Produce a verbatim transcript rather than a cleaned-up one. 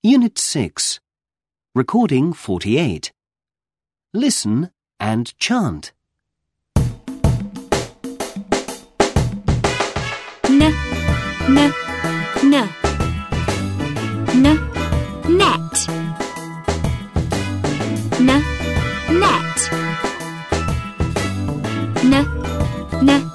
Unit six. Recording forty-eight. Listen and chant. N, n, n. N, net. N, net. N, n.